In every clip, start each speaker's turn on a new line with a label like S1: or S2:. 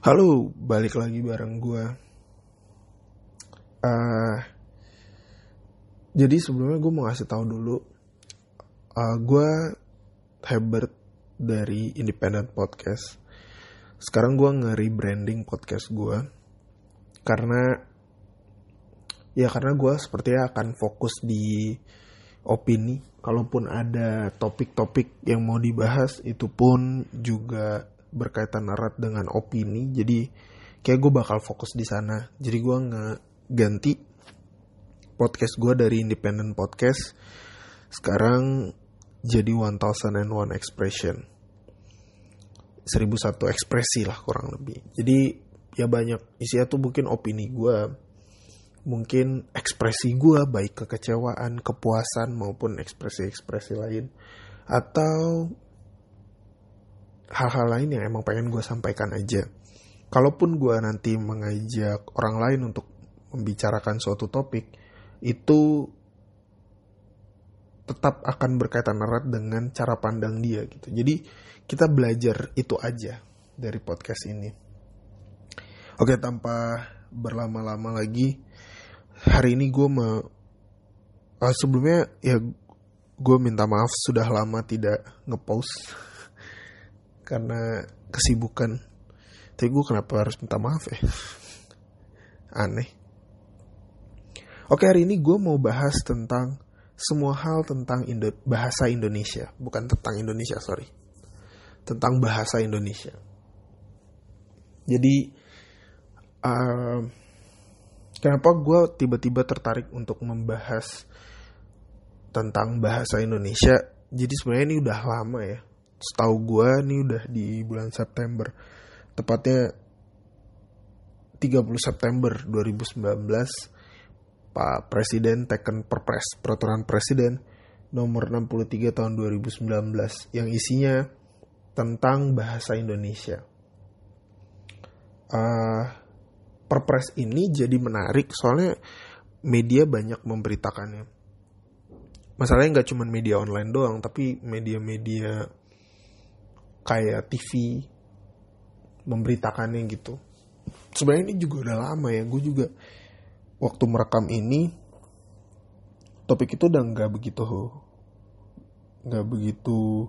S1: Halo, balik lagi bareng gue. Jadi sebelumnya gue mau ngasih tahu dulu, gue Hebert dari Independent Podcast. Sekarang gue nge-rebranding podcast gue karena gue sepertinya akan fokus di opini. Kalaupun ada topik-topik yang mau dibahas, itu pun juga berkaitan erat dengan opini. Jadi kayak gue bakal fokus di sana. Jadi gue ngeganti podcast gue dari Independent Podcast sekarang jadi 1001 Expression, 1001 ekspresi lah kurang lebih. Jadi ya banyak isinya tuh mungkin opini gue, mungkin ekspresi gue, baik kekecewaan, kepuasan maupun ekspresi-ekspresi lain, atau hal-hal lain yang emang pengen gue sampaikan aja. Kalaupun gue nanti mengajak orang lain untuk membicarakan suatu topik, itu tetap akan berkaitan erat dengan cara pandang dia gitu. Jadi kita belajar itu aja dari podcast ini. Oke, tanpa berlama-lama lagi, hari ini gue sebelumnya ya gue minta maaf sudah lama tidak nge-post karena kesibukan. Tapi gue kenapa harus minta maaf ya? Aneh. Oke, hari ini gue mau bahas tentang semua hal tentang bahasa Indonesia. Bukan tentang Indonesia, sorry. Tentang bahasa Indonesia. Jadi, kenapa gue tiba-tiba tertarik untuk membahas tentang bahasa Indonesia? Jadi sebenarnya ini udah lama ya. Setahu gue ini udah di bulan September. Tepatnya 30 September 2019. Pak Presiden teken Perpres, Peraturan Presiden nomor 63 tahun 2019 yang isinya tentang bahasa Indonesia. Perpres ini jadi menarik soalnya media banyak memberitakannya. Masalahnya nggak cuma media online doang, tapi media-media kayak TV memberitakannya gitu. Sebenarnya ini juga udah lama ya, gue juga waktu merekam ini topik itu udah nggak begitu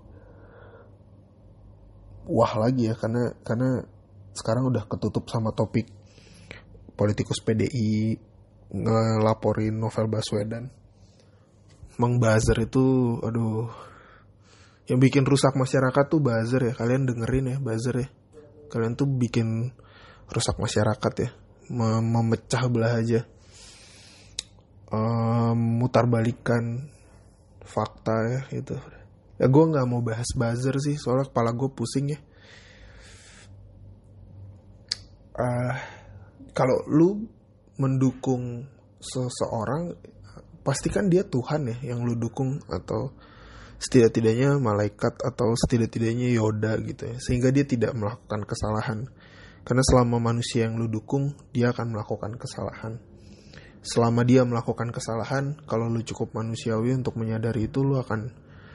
S1: wah lagi ya, karena sekarang udah ketutup sama topik politikus PDI ngelaporin Novel Baswedan. Mang buzzer itu, aduh, yang bikin rusak masyarakat tuh buzzer ya. Kalian dengerin ya buzzer ya. Kalian tuh bikin rusak masyarakat ya, memecah belah aja, mutarbalikkan fakta ya gitu. Ya gue nggak mau bahas buzzer sih, soalnya kepala gue pusing ya. Kalau lu mendukung seseorang, pastikan dia Tuhan ya yang lu dukung, atau setidak-tidaknya malaikat, atau setidak-tidaknya Yoda gitu ya, sehingga dia tidak melakukan kesalahan. Karena selama manusia yang lu dukung, dia akan melakukan kesalahan. Selama dia melakukan kesalahan, kalau lu cukup manusiawi untuk menyadari itu, lu akan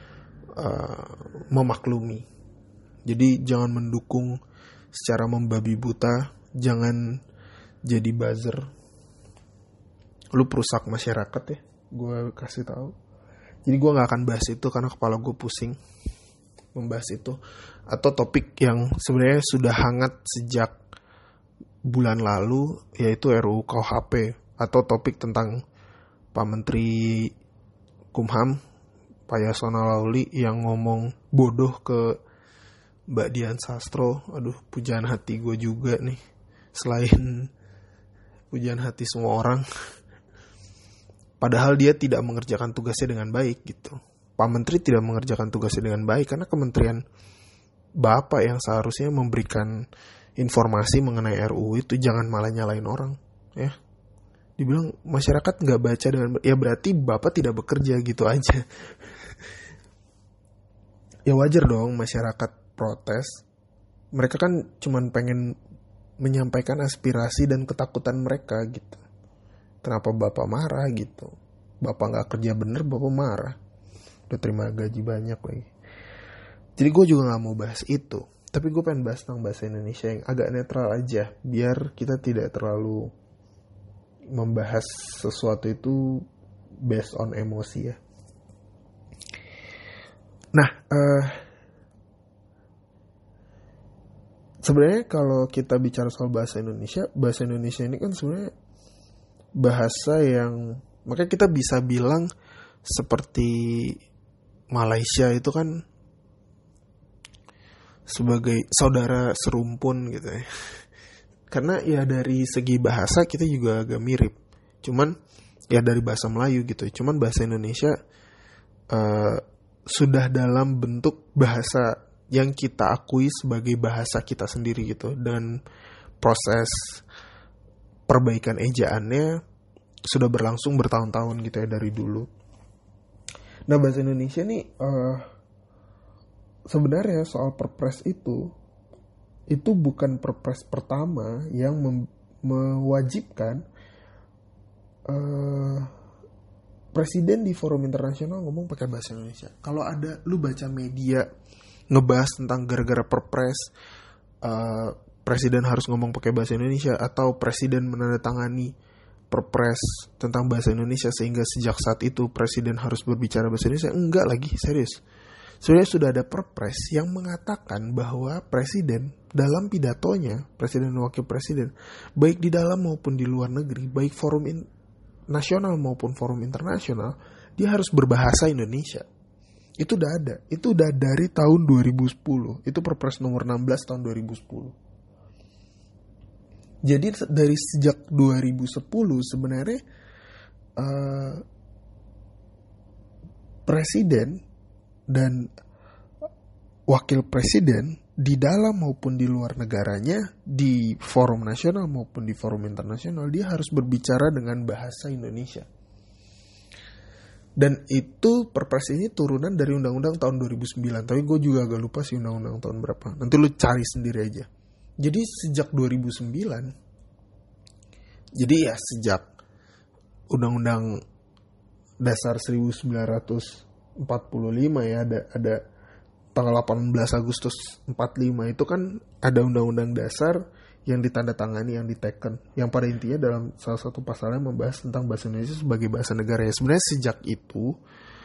S1: memaklumi. Jadi jangan mendukung secara membabi buta, jangan jadi buzzer. Lu perusak masyarakat ya, gue kasih tahu. Jadi gue nggak akan bahas itu karena kepala gue pusing membahas itu. Atau topik yang sebenarnya sudah hangat sejak bulan lalu, yaitu RUU KUHP, atau topik tentang Pak Menteri Kumham, Pak Yasona Lauli, yang ngomong bodoh ke Mbak Dian Sastro. Aduh, pujaan hati gue juga nih, selain pujaan hati semua orang. Padahal dia tidak mengerjakan tugasnya dengan baik gitu. Pak Menteri tidak mengerjakan tugasnya dengan baik karena kementerian Bapak yang seharusnya memberikan informasi mengenai RUU itu, jangan malah nyalain orang ya. Dibilang masyarakat nggak baca dengan, ya berarti Bapak tidak bekerja gitu aja. Ya wajar dong masyarakat protes. Mereka kan cuman pengen menyampaikan aspirasi dan ketakutan mereka gitu. Kenapa Bapak marah gitu? Bapak gak kerja bener, Bapak marah. Udah terima gaji banyak lagi. Jadi gue juga gak mau bahas itu. Tapi gue pengen bahas tentang bahasa Indonesia yang agak netral aja, biar kita tidak terlalu membahas sesuatu itu based on emosi ya. Nah, sebenarnya kalau kita bicara soal bahasa Indonesia ini kan sebenarnya bahasa yang, makanya kita bisa bilang seperti Malaysia itu kan sebagai saudara serumpun gitu ya. Karena ya dari segi bahasa kita juga agak mirip. Cuman ya dari bahasa Melayu gitu. Cuman bahasa Indonesia sudah dalam bentuk bahasa yang kita akui sebagai bahasa kita sendiri gitu. Dan proses perbaikan ejaannya sudah berlangsung bertahun-tahun gitu ya dari dulu. Nah, bahasa Indonesia nih sebenarnya soal perpres itu bukan perpres pertama yang mewajibkan presiden di forum internasional ngomong pakai bahasa Indonesia. Kalau ada lu baca media ngebahas tentang gara-gara perpres presiden harus ngomong pakai bahasa Indonesia, atau presiden menandatangani perpres tentang bahasa Indonesia sehingga sejak saat itu presiden harus berbicara bahasa Indonesia, enggak lagi, serius. Sebenarnya sudah ada perpres yang mengatakan bahwa presiden dalam pidatonya, presiden dan wakil presiden, baik di dalam maupun di luar negeri, baik forum nasional maupun forum internasional, dia harus berbahasa Indonesia. Itu udah ada. Itu udah dari tahun 2010. Itu perpres nomor 16 tahun 2010. Jadi dari sejak 2010 sebenarnya presiden dan wakil presiden di dalam maupun di luar negaranya, di forum nasional maupun di forum internasional, dia harus berbicara dengan bahasa Indonesia. Dan itu perpres ini turunan dari undang-undang tahun 2009. Tapi gue juga agak lupa sih undang-undang tahun berapa. Nanti lu cari sendiri aja. Jadi sejak 2009, jadi ya sejak undang-undang dasar 1945 ya, ada tanggal 18 Agustus 45 itu kan ada undang-undang dasar yang ditandatangani, yang diteken, yang pada intinya dalam salah satu pasalnya membahas tentang bahasa Indonesia sebagai bahasa negara ya. Sebenarnya sejak itu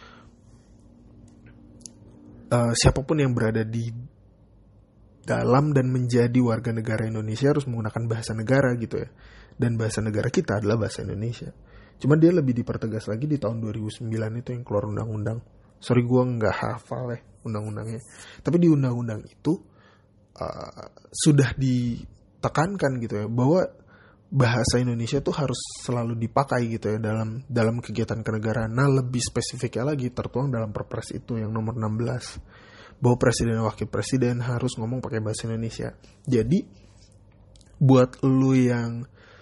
S1: siapapun yang berada di dalam dan menjadi warga negara Indonesia harus menggunakan bahasa negara gitu ya. Dan bahasa negara kita adalah bahasa Indonesia. Cuma dia lebih dipertegas lagi di tahun 2009 itu yang keluar undang-undang. Sorry gue gak hafal ya undang-undangnya. Tapi di undang-undang itu sudah ditekankan gitu ya, bahwa bahasa Indonesia tuh harus selalu dipakai gitu ya dalam kegiatan kenegaraan. Nah, lebih spesifiknya lagi tertuang dalam perpres itu yang nomor 16. Bahwa presiden dan wakil presiden harus ngomong pakai bahasa Indonesia. Jadi buat lu yang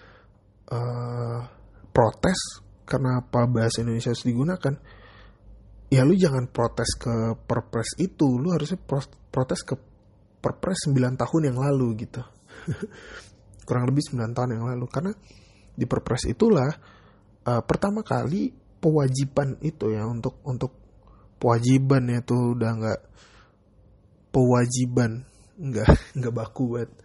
S1: protes kenapa bahasa Indonesia harus digunakan, ya lu jangan protes ke perpres itu, lu harusnya protes ke perpres 9 tahun yang lalu gitu. Kurang lebih 9 tahun yang lalu. Karena di perpres itulah pertama kali pewajiban itu ya, untuk pewajiban ya tuh udah nggak pewajiban, nggak baku banget,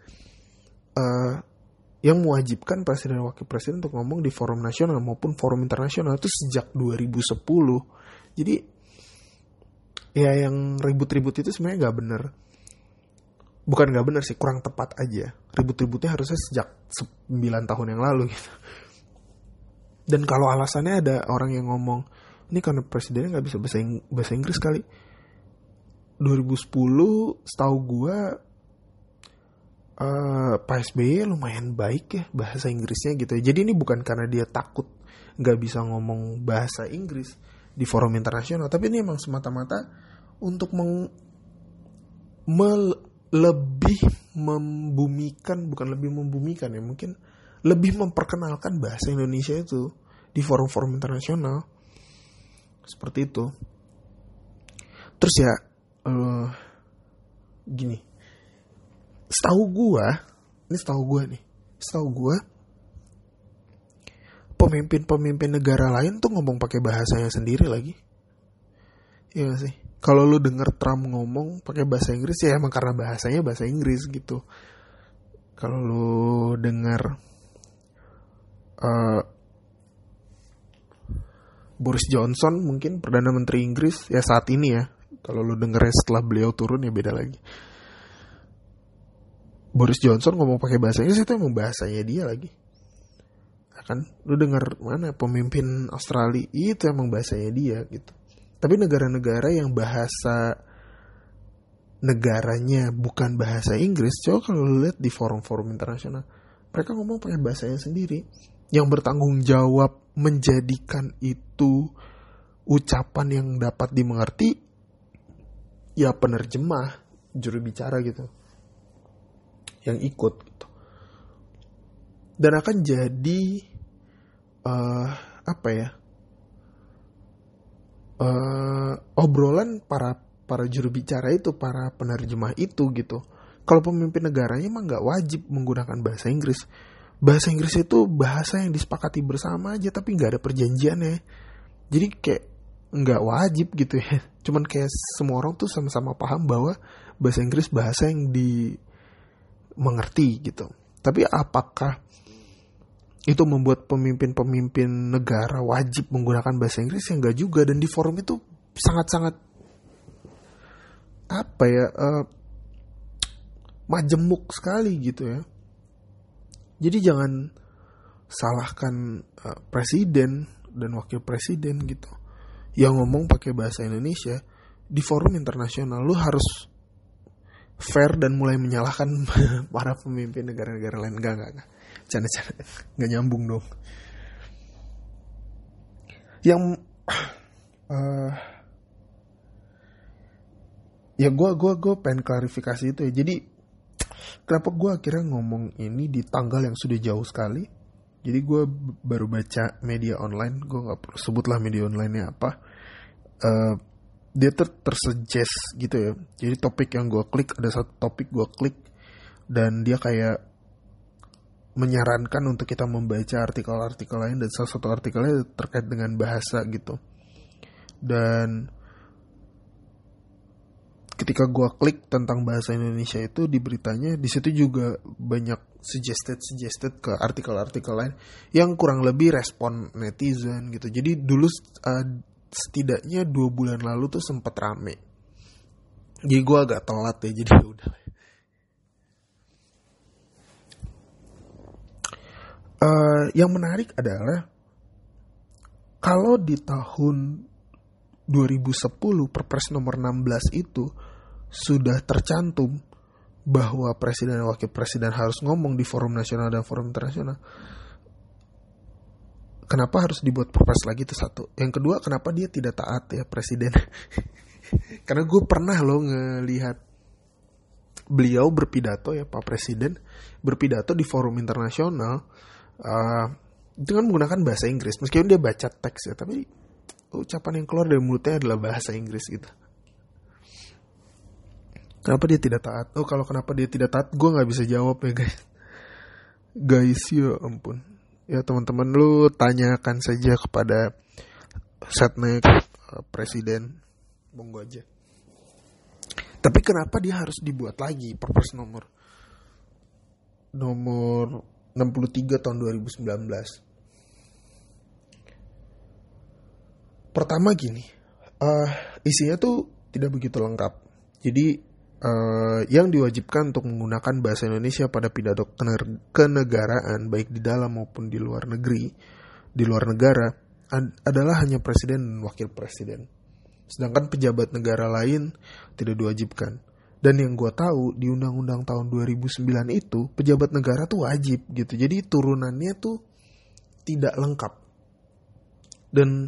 S1: yang mewajibkan presiden dan wakil presiden untuk ngomong di forum nasional maupun forum internasional itu sejak 2010. Jadi ya yang ribut-ribut itu sebenarnya nggak benar. Bukan nggak benar sih, kurang tepat aja. Ribut-ributnya harusnya sejak 9 tahun yang lalu gitu. Dan kalau alasannya ada orang yang ngomong ini karena presidennya nggak bisa bahasa Inggris kali. 2010 setahu gue Pak SBY lumayan baik ya bahasa Inggrisnya gitu. Jadi ini bukan karena dia takut nggak bisa ngomong bahasa Inggris di forum internasional, tapi ini emang semata-mata untuk lebih membumikan, bukan lebih membumikan ya, mungkin lebih memperkenalkan bahasa Indonesia itu di forum-forum internasional seperti itu. Terus ya gini, setahu gue pemimpin negara lain tuh ngomong pakai bahasanya sendiri lagi. Iya gak sih? Kalau lu denger Trump ngomong pakai bahasa Inggris ya emang karena bahasanya bahasa Inggris gitu. Kalau lu denger Boris Johnson mungkin Perdana Menteri Inggris ya saat ini ya. Kalau lu dengernya setelah beliau turun ya beda lagi. Boris Johnson ngomong pakai bahasa Inggris itu emang bahasanya dia lagi. Kan lu denger mana pemimpin Australia itu emang bahasanya dia gitu. Tapi negara-negara yang bahasa negaranya bukan bahasa Inggris, coba kalau lu lihat di forum-forum internasional, mereka ngomong pakai bahasanya sendiri. Yang bertanggung jawab menjadikan itu ucapan yang dapat dimengerti, ya penerjemah, juru bicara gitu, yang ikut gitu. Dan akan jadi obrolan para juru bicara itu, para penerjemah itu gitu. Kalau pemimpin negaranya emang nggak wajib menggunakan bahasa Inggris. Bahasa Inggris itu bahasa yang disepakati bersama aja, tapi nggak ada perjanjiannya. Jadi kayak nggak wajib gitu ya. Cuman kayak semua orang tuh sama-sama paham bahwa bahasa Inggris bahasa yang dimengerti gitu. Tapi apakah itu membuat pemimpin-pemimpin negara wajib menggunakan bahasa Inggris? Ya enggak juga. Dan di forum itu sangat-sangat majemuk sekali gitu ya. Jadi jangan salahkan presiden dan wakil presiden gitu yang ngomong pakai bahasa Indonesia di forum internasional. Lu harus fair dan mulai menyalahkan para pemimpin negara-negara lain. Enggak. Canda-canda, nggak nyambung dong. Yang ya gue pengen klarifikasi itu ya. Jadi kenapa gue akhirnya ngomong ini di tanggal yang sudah jauh sekali. Jadi gue baru baca media online, gue nggak perlu sebutlah media online-nya apa. Dia tersuggest gitu ya. Jadi topik yang gue klik, ada satu topik gue klik dan dia kayak menyarankan untuk kita membaca artikel-artikel lain, dan salah satu artikelnya terkait dengan bahasa gitu. Dan ketika gue klik tentang bahasa Indonesia itu di beritanya, di situ juga banyak suggested ke artikel-artikel lain yang kurang lebih respon netizen gitu. Jadi dulu setidaknya 2 bulan lalu tuh sempet rame. Jadi gue agak telat ya, jadi udah. Yang menarik adalah kalau di tahun 2010 Perpres nomor 16 itu sudah tercantum bahwa presiden dan wakil presiden harus ngomong di forum nasional dan forum internasional, kenapa harus dibuat perpres lagi? Itu satu. Yang kedua, kenapa dia tidak taat ya presiden? Karena gue pernah loh ngelihat beliau berpidato ya, Pak Presiden berpidato di forum internasional. Itu kan menggunakan bahasa Inggris, meskipun dia baca teks ya, tapi ucapan yang keluar dari mulutnya adalah bahasa Inggris gitu. Kenapa dia tidak taat? Kalau kenapa dia tidak taat, gue nggak bisa jawab ya guys. Ya ampun. Ya teman-teman, lu tanyakan saja kepada Setnek presiden, monggo aja. Tapi kenapa dia harus dibuat lagi Perpres nomor 63 tahun 2019. Pertama gini, isinya tuh tidak begitu lengkap. Jadi yang diwajibkan untuk menggunakan bahasa Indonesia pada pidato kenegaraan baik di dalam maupun di luar negeri, di luar negara adalah hanya presiden dan wakil presiden. Sedangkan pejabat negara lain tidak diwajibkan. Dan yang gue tahu di Undang-Undang tahun 2009 itu pejabat negara tuh wajib gitu. Jadi turunannya tuh tidak lengkap. Dan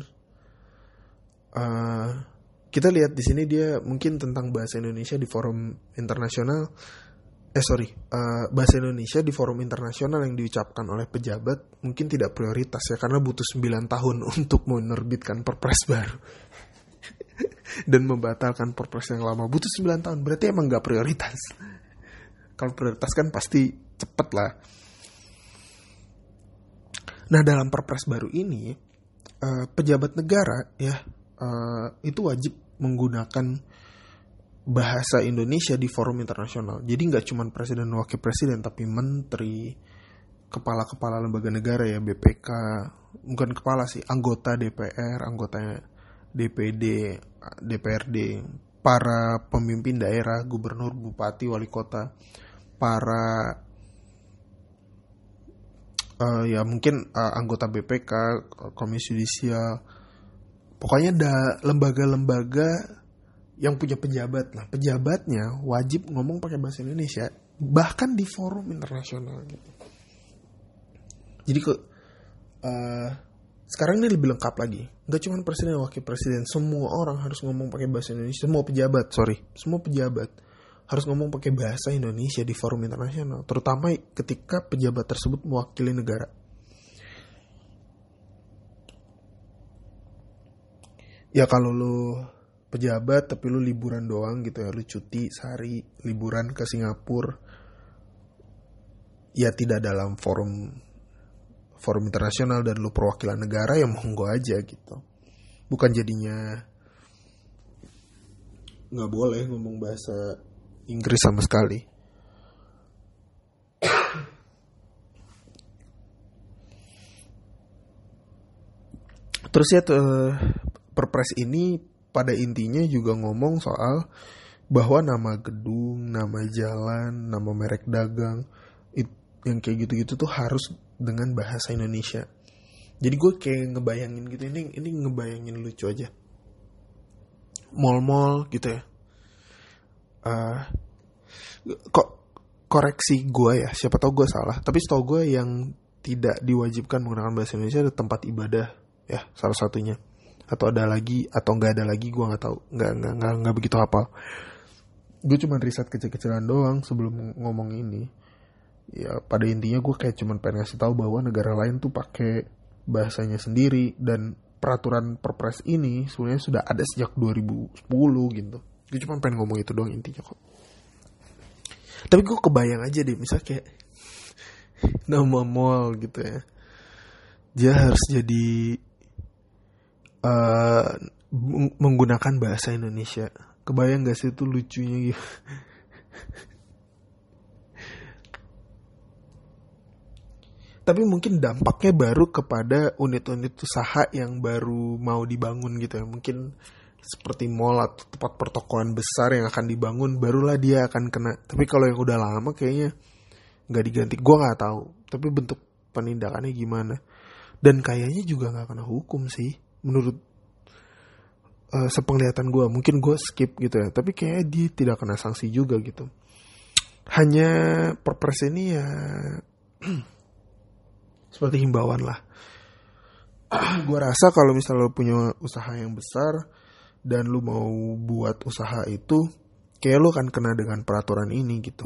S1: kita lihat di sini dia mungkin tentang bahasa Indonesia di forum internasional. Bahasa Indonesia di forum internasional yang diucapkan oleh pejabat mungkin tidak prioritas ya, karena butuh 9 tahun untuk menerbitkan perpres baru. Dan membatalkan perpres yang lama butuh 9 tahun. Berarti emang gak prioritas. Kalau prioritas kan pasti cepet lah. Nah dalam perpres baru ini pejabat negara ya itu wajib menggunakan bahasa Indonesia di forum internasional. Jadi nggak cuma presiden dan wakil presiden, tapi menteri, kepala-kepala lembaga negara ya, BPK, bukan kepala sih, anggota DPR, anggota DPD, DPRD, para pemimpin daerah, gubernur, bupati, wali kota, para ya mungkin anggota BPK, Komisi Yudisial, pokoknya ada lembaga-lembaga yang punya pejabat lah. Pejabatnya wajib ngomong pakai bahasa Indonesia, bahkan di forum internasional gitu. Jadi sekarang ini lebih lengkap lagi. Nggak cuma presiden dan wakil presiden, semua orang harus ngomong pakai bahasa Indonesia. Semua pejabat harus ngomong pakai bahasa Indonesia di forum internasional, terutama ketika pejabat tersebut mewakili negara. Ya kalau lu pejabat tapi lu liburan doang gitu ya, lu cuti sehari liburan ke Singapura, ya tidak dalam forum internasional dan lu perwakilan negara, ya monggo aja gitu. Bukan jadinya nggak boleh ngomong bahasa Inggris sama sekali. Terus ya Perpres ini pada intinya juga ngomong soal bahwa nama gedung, nama jalan, nama merek dagang, yang kayak gitu-gitu tuh harus dengan bahasa Indonesia. Jadi gue kayak ngebayangin gitu, ini ngebayangin lucu aja. Mall-mall gitu ya. Kok koreksi gue ya, siapa tahu gue salah. Tapi setahu gue yang tidak diwajibkan menggunakan bahasa Indonesia ada tempat ibadah ya, salah satunya. Atau ada lagi atau nggak ada lagi, gue nggak tahu, nggak begitu hafal. Gue cuma riset kecil-kecilan doang sebelum ngomong ini. Ya pada intinya gue kayak cuma pengen ngasih tahu bahwa negara lain tuh pakai bahasanya sendiri, dan peraturan Perpres ini sebenarnya sudah ada sejak 2010 gitu. Gue cuma pengen ngomong itu doang intinya kok. Tapi gue kebayang aja deh, misalnya kayak nama mall gitu ya, dia harus jadi menggunakan bahasa Indonesia. Kebayang gak sih itu lucunya gitu. Tapi mungkin dampaknya baru kepada unit-unit usaha yang baru mau dibangun gitu ya. Mungkin seperti mall atau tempat pertokoan besar yang akan dibangun, barulah dia akan kena. Tapi kalau yang udah lama kayaknya gak diganti. Gue gak tahu. Tapi bentuk penindakannya gimana. Dan kayaknya juga gak kena hukum sih, menurut sepenglihatan gue. Mungkin gue skip gitu ya, tapi kayaknya dia tidak kena sanksi juga gitu. Hanya Perpres ini ya seperti himbauan lah. Gue rasa kalau misalnya lo punya usaha yang besar dan lo mau buat usaha itu, kayak lo akan kena dengan peraturan ini gitu.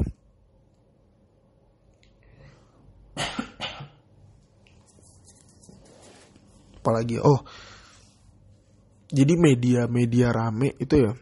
S1: Apalagi jadi media rame itu ya,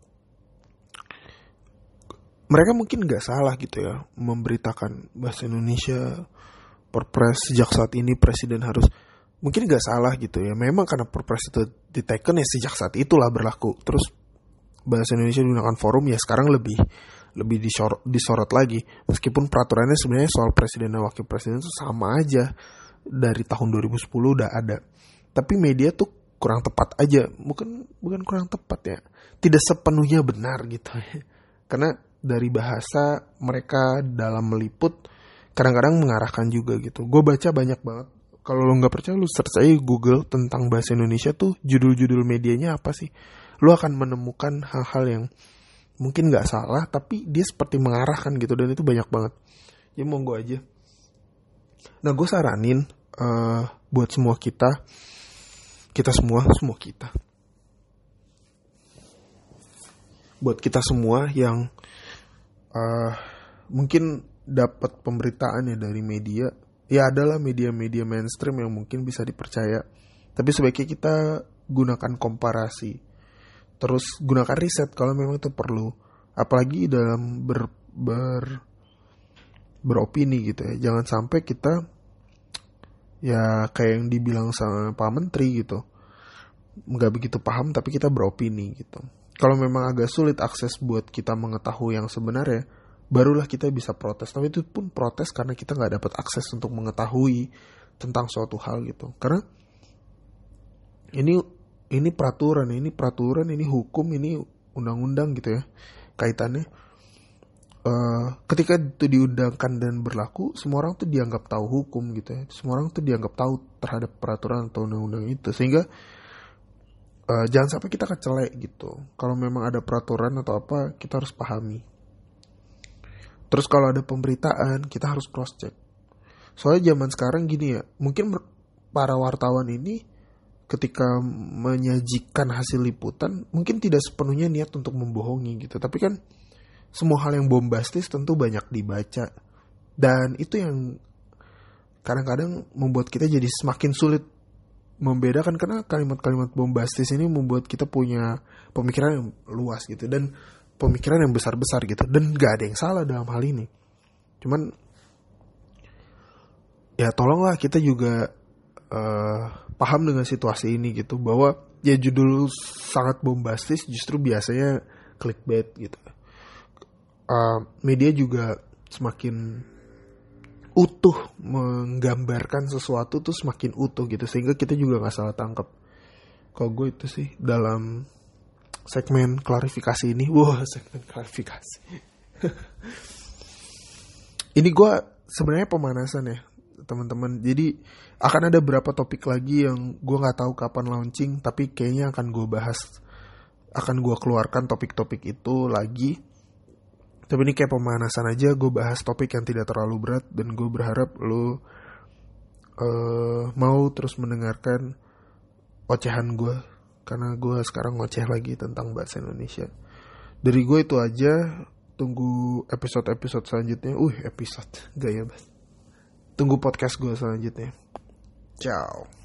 S1: mereka mungkin nggak salah gitu ya memberitakan bahasa Indonesia Perpres sejak saat ini presiden harus, mungkin nggak salah gitu ya. Memang karena Perpres itu diteken ya sejak saat itulah berlaku. Terus bahasa Indonesia digunakan forum ya sekarang lebih disorot lagi. Meskipun peraturannya sebenarnya soal presiden dan wakil presiden itu sama aja dari tahun 2010 udah ada. Tapi media tuh kurang tepat aja, bukan kurang tepat ya, tidak sepenuhnya benar gitu ya. Karena dari bahasa mereka dalam meliput kadang-kadang mengarahkan juga gitu. Gue baca banyak banget. Kalau lo nggak percaya, lo search aja Google tentang bahasa Indonesia tuh judul-judul medianya apa sih. Lo akan menemukan hal-hal yang mungkin nggak salah, tapi dia seperti mengarahkan gitu, dan itu banyak banget. Ya monggo aja. Nah gue saranin buat semua kita buat kita semua yang mungkin dapat pemberitaan ya dari media, ya adalah media-media mainstream yang mungkin bisa dipercaya, tapi sebaiknya kita gunakan komparasi, terus gunakan riset kalau memang itu perlu, apalagi dalam beropini gitu ya. Jangan sampai kita ya kayak yang dibilang sama Pak Menteri gitu, nggak begitu paham tapi kita beropini gitu. Kalau memang agak sulit akses buat kita mengetahui yang sebenarnya, barulah kita bisa protes. Tapi itu pun protes karena kita nggak dapat akses untuk mengetahui tentang suatu hal gitu. Karena ini peraturan, ini hukum, ini undang-undang gitu ya kaitannya. Ketika itu diundangkan dan berlaku, semua orang tuh dianggap tahu hukum gitu ya. Semua orang tuh dianggap tahu terhadap peraturan atau undang-undang itu, sehingga jangan sampai kita kecelek gitu. Kalau memang ada peraturan atau apa, kita harus pahami. Terus kalau ada pemberitaan, kita harus cross check. Soalnya zaman sekarang gini ya, mungkin para wartawan ini ketika menyajikan hasil liputan mungkin tidak sepenuhnya niat untuk membohongi gitu. Tapi kan semua hal yang bombastis tentu banyak dibaca. Dan itu yang kadang-kadang membuat kita jadi semakin sulit membedakan, karena kalimat-kalimat bombastis ini membuat kita punya pemikiran yang luas gitu, dan pemikiran yang besar-besar gitu, dan gak ada yang salah dalam hal ini. Cuman ya tolonglah kita juga paham dengan situasi ini gitu, bahwa ya judul sangat bombastis justru biasanya clickbait gitu. Media juga semakin utuh menggambarkan sesuatu tuh semakin utuh gitu, sehingga kita juga nggak salah tangkap. Kalau gue itu sih dalam segmen klarifikasi ini. Segmen klarifikasi. Ini gue sebenarnya pemanasan ya teman-teman. Jadi akan ada beberapa topik lagi yang gue nggak tahu kapan launching, tapi kayaknya akan gue bahas, akan gue keluarkan topik-topik itu lagi. Tapi ini kayak pemanasan aja, gue bahas topik yang tidak terlalu berat, dan gue berharap lo mau terus mendengarkan ocehan gue, karena gue sekarang ngoceh lagi tentang bahasa Indonesia. Dari gue itu aja. Tunggu episode-episode selanjutnya. Episode gaya banget. Tunggu podcast gue selanjutnya. Ciao.